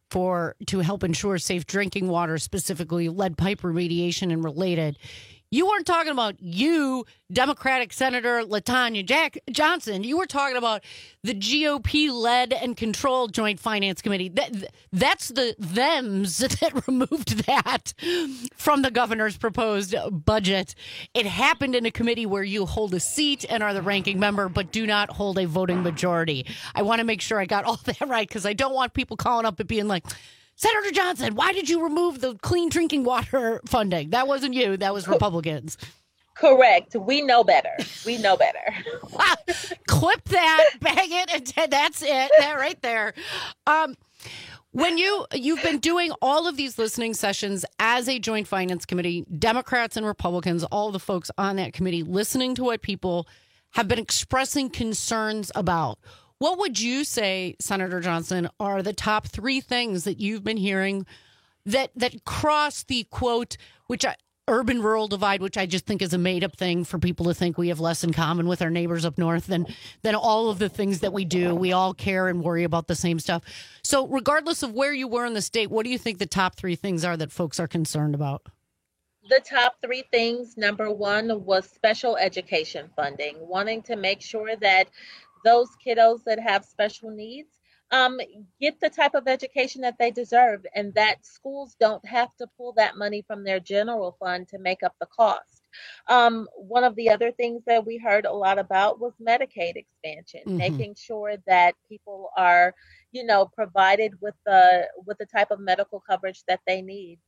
to help ensure safe drinking water, specifically lead pipe remediation and related. You weren't talking about you, Democratic Senator LaTanya Johnson. You were talking about the GOP led and controlled Joint Finance Committee. That's the thems that removed that from the governor's proposed budget. It happened in a committee where you hold a seat and are the ranking member, but do not hold a voting majority. I want to make sure I got all that right, because I don't want people calling up and being like, Senator Johnson, why did you remove the clean drinking water funding? That wasn't you. That was Republicans. Correct. We know better. We know better. Clip that, bang it, and that's it. That right there. When you've been doing all of these listening sessions as a Joint Finance Committee, Democrats and Republicans, all the folks on that committee, listening to what people have been expressing concerns about. What would you say, Senator Johnson, are the top 3 things that you've been hearing that cross the quote, urban-rural divide, which I just think is a made-up thing for people to think we have less in common with our neighbors up north than all of the things that we do. We all care and worry about the same stuff. So regardless of where you were in the state, what do you think the top 3 things are that folks are concerned about? The top 3 things, number 1 was special education funding, wanting to make sure that those kiddos that have special needs get the type of education that they deserve, and that schools don't have to pull that money from their general fund to make up the cost. One of the other things that we heard a lot about was Medicaid expansion, making sure that people are, provided with the type of medical coverage that they need.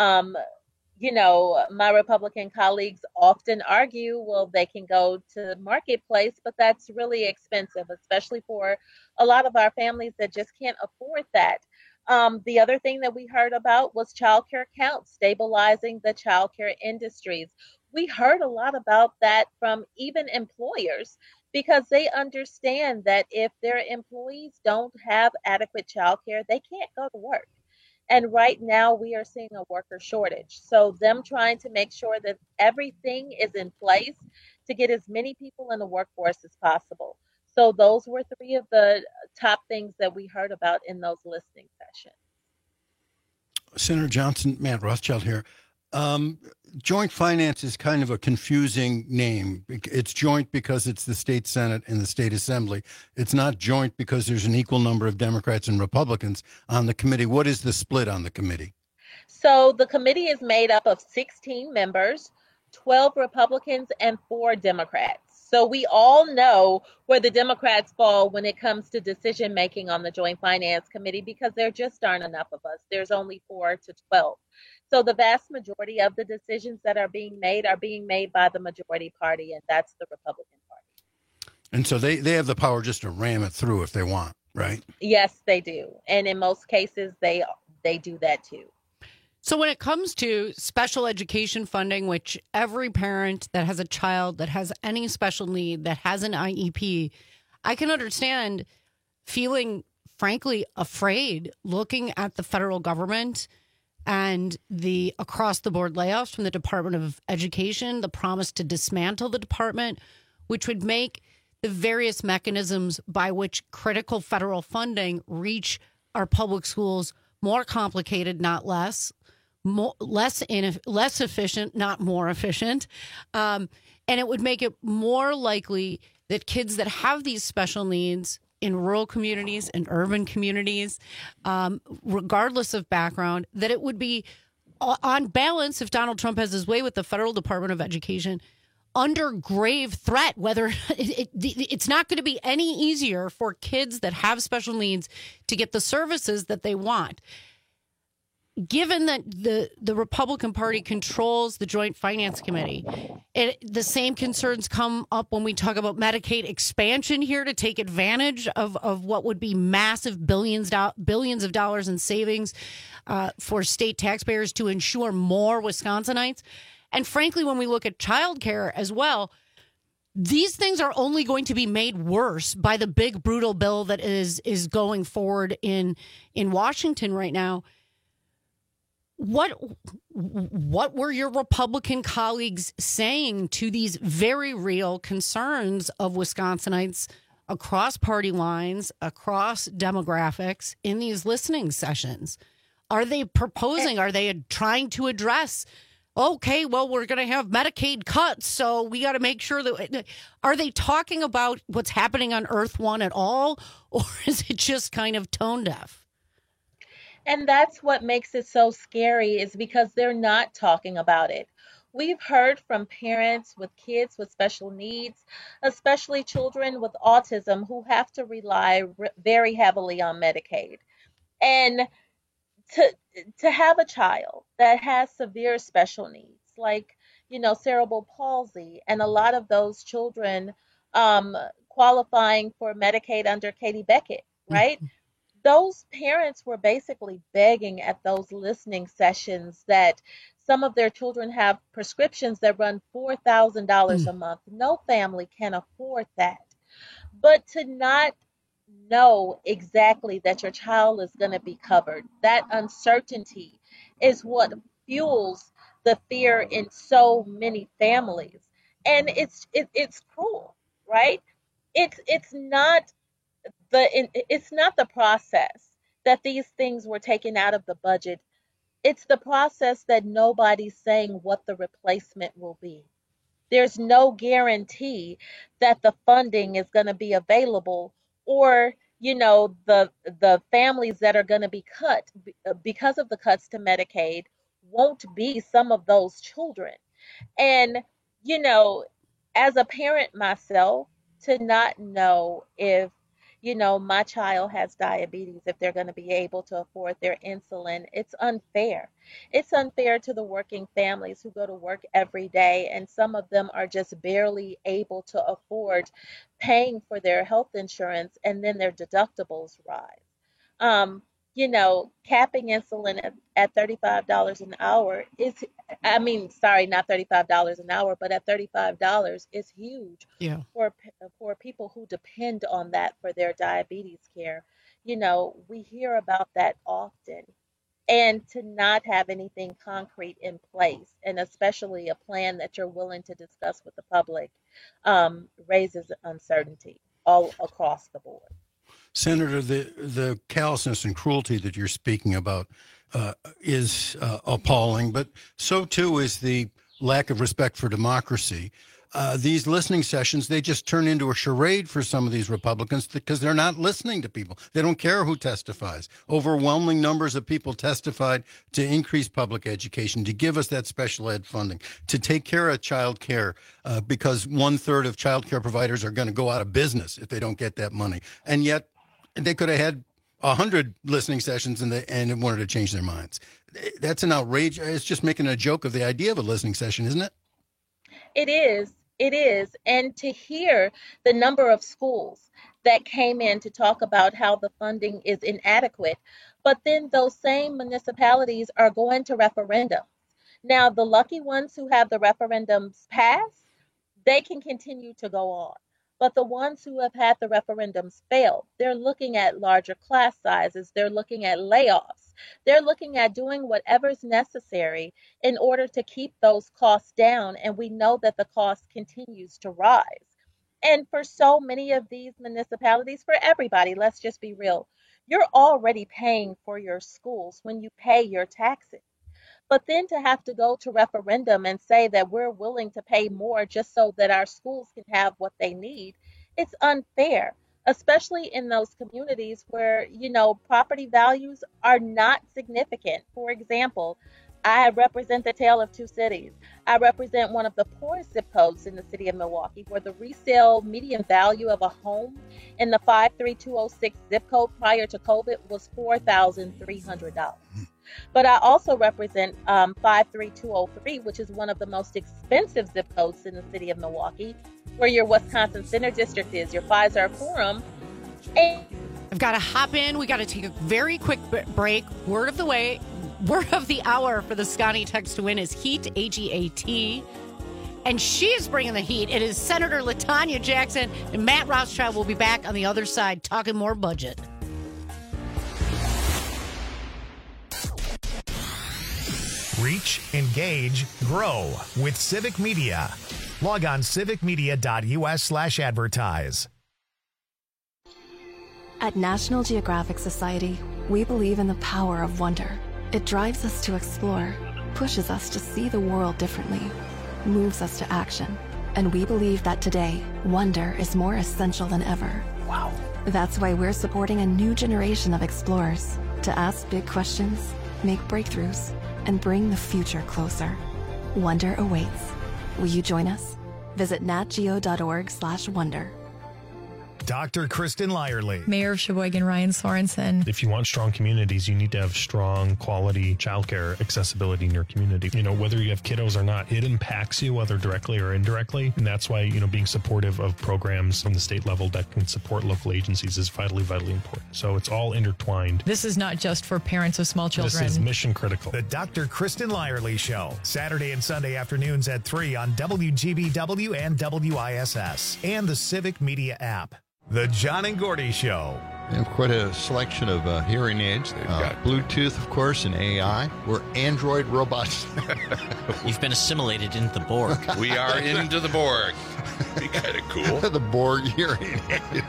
My Republican colleagues often argue, well, they can go to Marketplace, but that's really expensive, especially for a lot of our families that just can't afford that. The other thing that we heard about was childcare counts, stabilizing the childcare industries. We heard a lot about that from even employers, because they understand that if their employees don't have adequate childcare, they can't go to work. And right now we are seeing a worker shortage. So them trying to make sure that everything is in place to get as many people in the workforce as possible. So those were 3 of the top things that we heard about in those listening sessions. Senator Johnson, Matt Rothschild here. Joint finance is kind of a confusing name. It's joint because it's the state Senate and the state assembly. It's not joint because there's an equal number of Democrats and Republicans on the committee. What is the split on the committee? So the committee is made up of 16 members, 12 Republicans and 4 Democrats. So we all know where the Democrats fall when it comes to decision making on the Joint Finance Committee, because there just aren't enough of us. There's only 4 to 12. So the vast majority of the decisions that are being made by the majority party, and that's the Republican Party. And so they have the power just to ram it through if they want, right? Yes, they do. And in most cases, they do that too. So when it comes to special education funding, which every parent that has a child that has any special need, that has an IEP, I can understand feeling, frankly, afraid looking at the federal government and the across-the-board layoffs from the Department of Education, the promise to dismantle the department, which would make the various mechanisms by which critical federal funding reach our public schools more complicated, not less, less efficient, not more efficient. And it would make it more likely that kids that have these special needs in rural communities and urban communities, regardless of background, that it would be on balance, if Donald Trump has his way with the Federal Department of Education, under grave threat, whether it's not going to be any easier for kids that have special needs to get the services that they want. Given that the Republican Party controls the Joint Finance Committee, the same concerns come up when we talk about Medicaid expansion here to take advantage of what would be massive billions of dollars in savings for state taxpayers to ensure more Wisconsinites. And frankly, when we look at childcare as well, these things are only going to be made worse by the big, brutal bill that is going forward in Washington right now. What were your Republican colleagues saying to these very real concerns of Wisconsinites across party lines, across demographics in these listening sessions? Are they proposing, are they trying to address, okay, well, we're going to have Medicaid cuts, so we got to make sure that, are they talking about what's happening on Earth One at all, or is it just kind of tone deaf? And that's what makes it so scary, is because they're not talking about it. We've heard from parents with kids with special needs, especially children with autism, who have to rely very heavily on Medicaid. And to have a child that has severe special needs, like, cerebral palsy, and a lot of those children qualifying for Medicaid under Katie Beckett, right? Those parents were basically begging at those listening sessions that some of their children have prescriptions that run $4,000 a month. No family can afford that. But to not know exactly that your child is going to be covered, that uncertainty is what fuels the fear in so many families. And it's cruel, right? It's not the process that these things were taken out of the budget. It's the process that nobody's saying what the replacement will be. There's no guarantee that the funding is going to be available, or, the families that are going to be cut because of the cuts to Medicaid won't be some of those children. And, as a parent myself, to not know if, my child has diabetes, if they're going to be able to afford their insulin, it's unfair. It's unfair to the working families who go to work every day, and some of them are just barely able to afford paying for their health insurance, and then their deductibles rise. Capping insulin at $35 an hour not $35 an hour, but at $35 is huge for people who depend on that for their diabetes care. We hear about that often. And to not have anything concrete in place, and especially a plan that you're willing to discuss with the public, raises uncertainty all across the board. Senator, the callousness and cruelty that you're speaking about is appalling, but so too is the lack of respect for democracy. These listening sessions, they just turn into a charade for some of these Republicans because they're not listening to people. They don't care who testifies. Overwhelming numbers of people testified to increase public education, to give us that special ed funding, to take care of child care, because 1/3 of child care providers are going to go out of business if they don't get that money. And yet they could have had 100 listening sessions and wanted to change their minds. That's an outrage. It's just making a joke of the idea of a listening session, isn't it? It is. It is. And to hear the number of schools that came in to talk about how the funding is inadequate, but then those same municipalities are going to referendums. Now, the lucky ones who have the referendums pass, they can continue to go on. But the ones who have had the referendums fail, they're looking at larger class sizes. They're looking at layoffs. They're looking at doing whatever's necessary in order to keep those costs down. And we know that the cost continues to rise. And for so many of these municipalities, for everybody, let's just be real, you're already paying for your schools when you pay your taxes. But then to have to go to referendum and say that we're willing to pay more just so that our schools can have what they need, it's unfair, especially in those communities where, property values are not significant. For example, I represent the tale of two cities. I represent one of the poorest zip codes in the city of Milwaukee, where the resale median value of a home in the 53206 zip code prior to COVID was $4,300. But I also represent 53203, which is one of the most expensive zip codes in the city of Milwaukee, where your Wisconsin Center District is, your Pfizer Forum. I've got to hop in. We got to take a very quick break. Word of the hour for the Scotty text to win is HEAT, AGAT. And she is bringing the heat. It is Senator LaTanya Jackson, and Matt Rothschild will be back on the other side talking more budget. Reach, engage, grow with Civic Media. Log on civicmedia.us/advertise. At National Geographic Society, we believe in the power of wonder. It drives us to explore, pushes us to see the world differently, moves us to action. And we believe that today, wonder is more essential than ever. Wow. That's why we're supporting a new generation of explorers to ask big questions, make breakthroughs, and bring the future closer. Wonder awaits. Will you join us? Visit natgeo.org/wonder. Dr. Kristen Lyerly. Mayor of Sheboygan, Ryan Sorensen. If you want strong communities, you need to have strong, quality childcare accessibility in your community. You know, whether you have kiddos or not, it impacts you, whether directly or indirectly. And that's why, you know, being supportive of programs from the state level that can support local agencies is vitally, vitally important. So it's all intertwined. This is not just for parents of small children. This is mission critical. The Dr. Kristen Lyerly Show, Saturday and Sunday afternoons at 3 on WGBW and WISS, and the Civic Media app. The John and Gordy Show. We have quite a selection of hearing aids. Bluetooth, of course, and AI. We're Android robots. You've been assimilated into the Borg. We are into the Borg. Be kind of cool. The Borg hearing aid.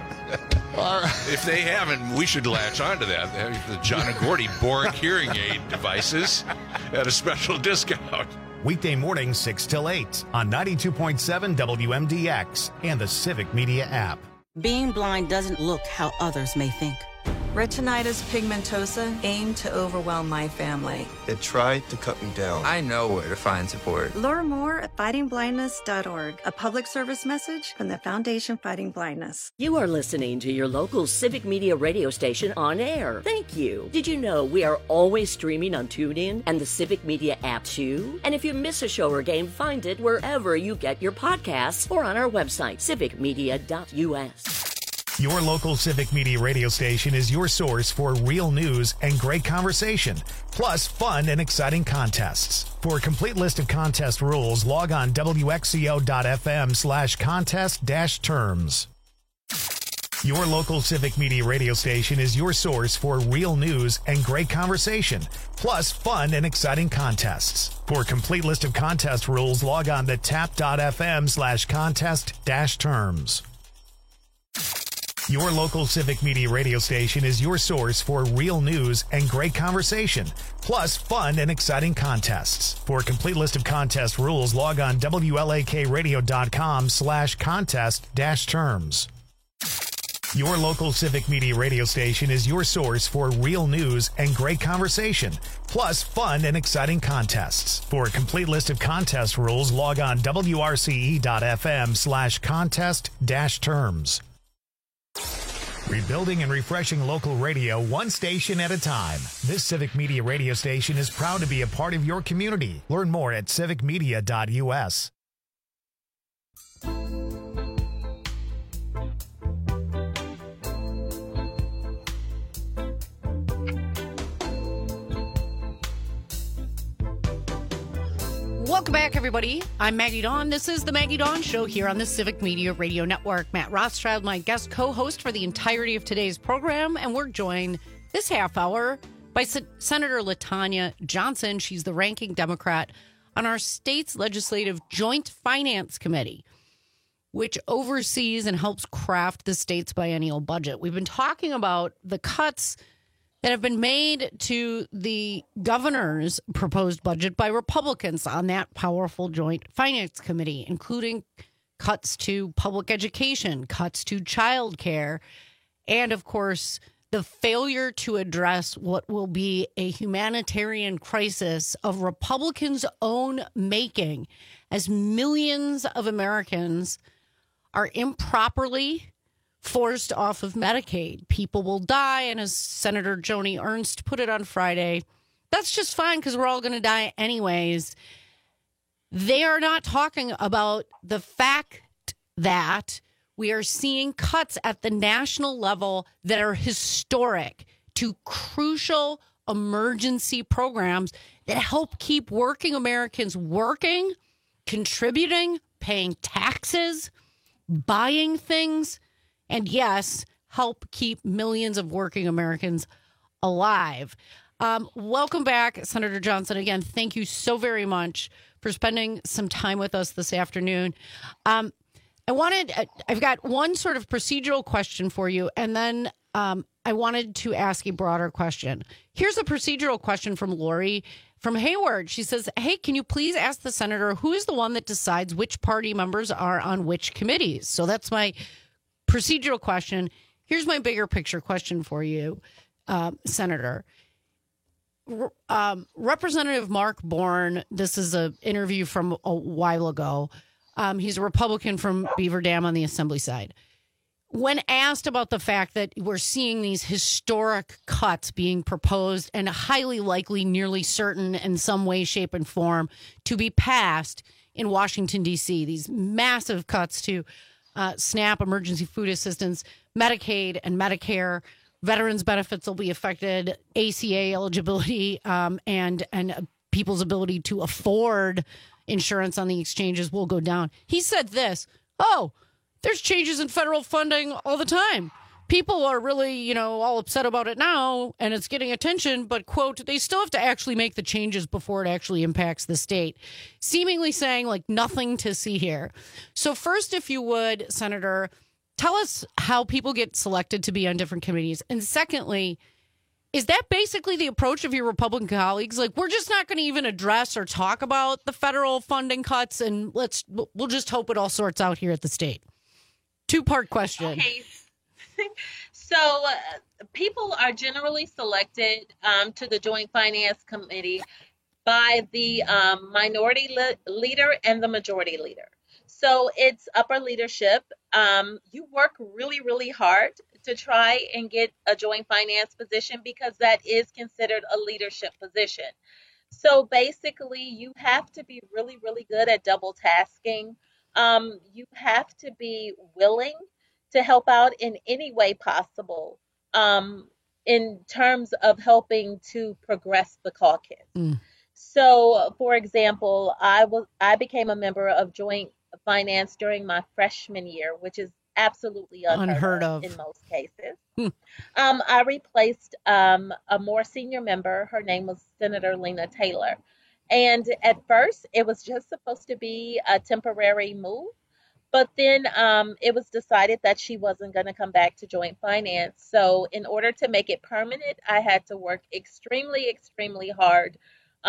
If they haven't, we should latch onto that. The John and Gordy Borg hearing aid devices at a special discount. Weekday mornings 6 till 8 on 92.7 WMDX and the Civic Media app. Being blind doesn't look how others may think. Retinitis pigmentosa aimed to overwhelm my family. It tried to cut me down. I know where to find support. Learn more at fightingblindness.org, a public service message from the Foundation Fighting Blindness. You are listening to your local Civic Media radio station on air. Thank you. Did you know we are always streaming on TuneIn and the Civic Media app too? And if you miss a show or game, find it wherever you get your podcasts or on our website, civicmedia.us. Your local Civic Media radio station is your source for real news and great conversation, plus fun and exciting contests. For a complete list of contest rules, log on wxco.fm/contest-terms. Your local Civic Media radio station is your source for real news and great conversation, plus fun and exciting contests. For a complete list of contest rules, log on to tap.fm/contest-terms. Your local Civic Media radio station is your source for real news and great conversation, plus fun and exciting contests. For a complete list of contest rules, log on wlakradio.com/contest-terms. Your local Civic Media radio station is your source for real news and great conversation, plus fun and exciting contests. For a complete list of contest rules, log on wrce.fm/contest-terms. Rebuilding and refreshing local radio one station at a time. This Civic Media radio station is proud to be a part of your community. Learn more at civicmedia.us. Welcome back, everybody. I'm Maggie Dawn. This is the Maggie Dawn Show here on the Civic Media Radio Network. Matt Rothschild, my guest co-host for the entirety of today's program, and we're joined this half hour by Senator LaTanya Johnson. She's the ranking Democrat on our state's legislative Joint Finance Committee, which oversees and helps craft the state's biennial budget. We've been talking about the cuts that have been made to the governor's proposed budget by Republicans on that powerful Joint Finance Committee, including cuts to public education, cuts to child care, and, of course, the failure to address what will be a humanitarian crisis of Republicans' own making as millions of Americans are improperly forced off of Medicaid. People will die, and as Senator Joni Ernst put it on Friday, that's just fine because we're all going to die anyways. They are not talking about the fact that we are seeing cuts at the national level that are historic to crucial emergency programs that help keep working Americans working, contributing, paying taxes, buying things, and yes, help keep millions of working Americans alive. Welcome back, Senator Johnson. Again, thank you so very much for spending some time with us this afternoon. I've got one sort of procedural question for you, and then I wanted to ask a broader question. Here's a procedural question from Lori from Hayward. She says, hey, can you please ask the senator who is the one that decides which party members are on which committees? So that's my procedural question. Here's my bigger picture question for you, Senator. Representative Mark Bourne, this is an interview from a while ago. He's a Republican from Beaver Dam on the Assembly side. When asked about the fact that we're seeing these historic cuts being proposed and highly likely, nearly certain in some way, shape, and form to be passed in Washington, D.C., these massive cuts to SNAP, emergency food assistance, Medicaid, and Medicare, veterans benefits will be affected, ACA eligibility, and people's ability to afford insurance on the exchanges will go down. He said this, there's changes in federal funding all the time. People are really, all upset about it now, and it's getting attention, but, quote, they still have to actually make the changes before it actually impacts the state. Seemingly saying, like, nothing to see here. So first, if you would, Senator, tell us how people get selected to be on different committees. And secondly, is that basically the approach of your Republican colleagues? Like, we're just not going to even address or talk about the federal funding cuts, and we'll just hope it all sorts out here at the state. Two-part question. Okay. So people are generally selected to the Joint Finance Committee by the minority leader and the majority leader. So it's upper leadership. You work really, really hard to try and get a joint finance position because that is considered a leadership position. So basically, you have to be really, really good at double tasking. You have to be willing to help out in any way possible in terms of helping to progress the caucus. So, for example, I became a member of Joint Finance during my freshman year, which is absolutely unheard of in most cases. I replaced a more senior member. Her name was Senator Lena Taylor. And at first, it was just supposed to be a temporary move. But then it was decided that she wasn't going to come back to Joint Finance. So in order to make it permanent, I had to work extremely, extremely hard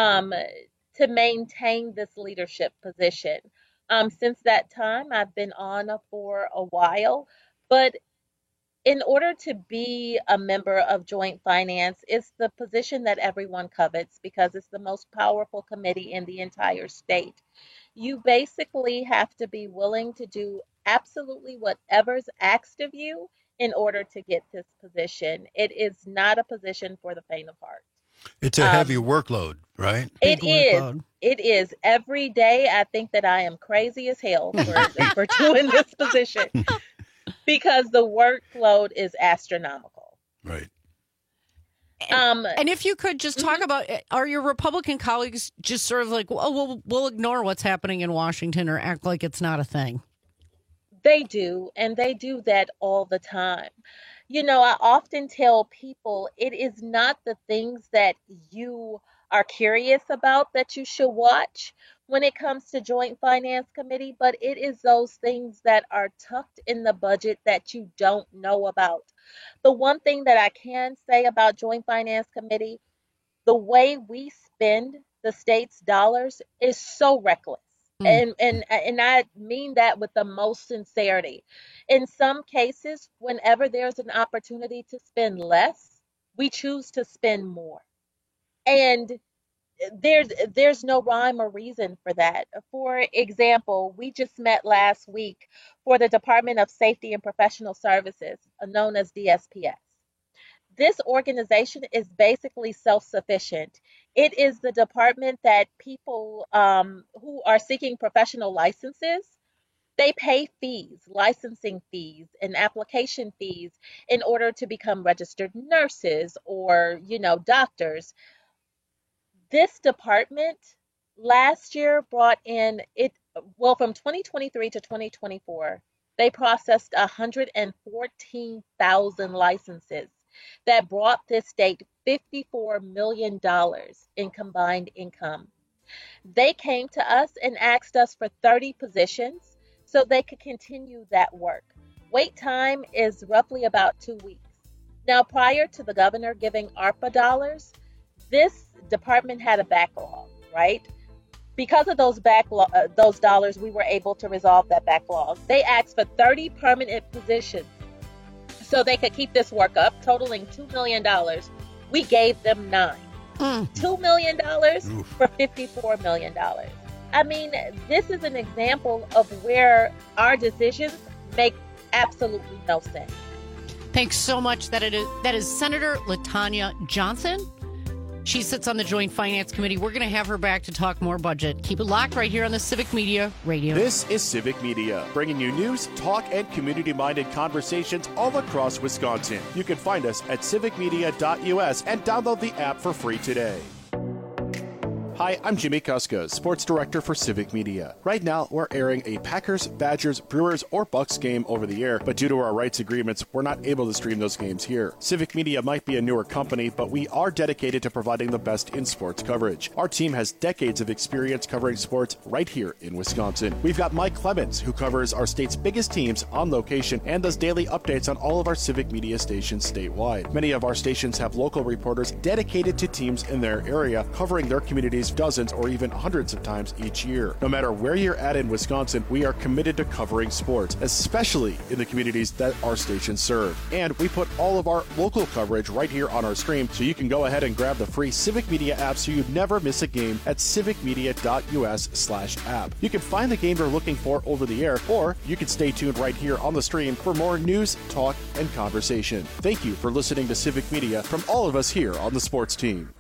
to maintain this leadership position. Since that time, I've been on for a while. But in order to be a member of Joint Finance, it's the position that everyone covets because it's the most powerful committee in the entire state. You basically have to be willing to do absolutely whatever's asked of you in order to get this position. It is not a position for the faint of heart. It's a heavy workload, right? It is. It is. Every day I think that I am crazy as hell for doing this position because the workload is astronomical. Right. And if you could just talk about, are your Republican colleagues just sort of like, we'll ignore what's happening in Washington or act like it's not a thing? They do, and they do that all the time. I often tell people it is not the things that you are curious about that you should watch when it comes to Joint Finance Committee, but it is those things that are tucked in the budget that you don't know about. The one thing that I can say about Joint Finance Committee, the way we spend the state's dollars is so reckless. And I mean that with the most sincerity. In some cases, whenever there's an opportunity to spend less, we choose to spend more. And there's no rhyme or reason for that. For example, we just met last week for the Department of Safety and Professional Services, known as DSPS. This organization is basically self-sufficient. It is the department that people who are seeking professional licenses, they pay fees, licensing fees and application fees in order to become registered nurses or, doctors. This department last year brought in from 2023 to 2024, they processed 114,000 licenses that brought this state $54 million in combined income. They came to us and asked us for 30 positions so they could continue that work. Wait time is roughly about 2 weeks. Now, prior to the governor giving ARPA dollars, this department had a backlog, right? Because of those dollars, we were able to resolve that backlog. They asked for 30 permanent positions so they could keep this work up, totaling $2 million. We gave them 9. $2 million for $54 million. I mean, this is an example of where our decisions make absolutely no sense. Thanks so much. That is Senator LaTanya Johnson. She sits on the Joint Finance Committee. We're going to have her back to talk more budget. Keep it locked right here on the Civic Media Radio. This is Civic Media, bringing you news, talk, and community-minded conversations all across Wisconsin. You can find us at civicmedia.us and download the app for free today. Hi, I'm Jimmy Kuska, Sports Director for Civic Media. Right now, we're airing a Packers, Badgers, Brewers, or Bucks game over the air, but due to our rights agreements, we're not able to stream those games here. Civic Media might be a newer company, but we are dedicated to providing the best in sports coverage. Our team has decades of experience covering sports right here in Wisconsin. We've got Mike Clemens, who covers our state's biggest teams on location and does daily updates on all of our Civic Media stations statewide. Many of our stations have local reporters dedicated to teams in their area, covering their communities dozens or even hundreds of times each year. No matter where you're at in Wisconsin, we are committed to covering sports, especially in the communities that our stations serve. And we put all of our local coverage right here on our stream, so you can go ahead and grab the free Civic Media app so you never miss a game at civicmedia.us/app. You can find the game you're looking for over the air, or you can stay tuned right here on the stream for more news, talk, and conversation. Thank you for listening to Civic Media from all of us here on the sports team.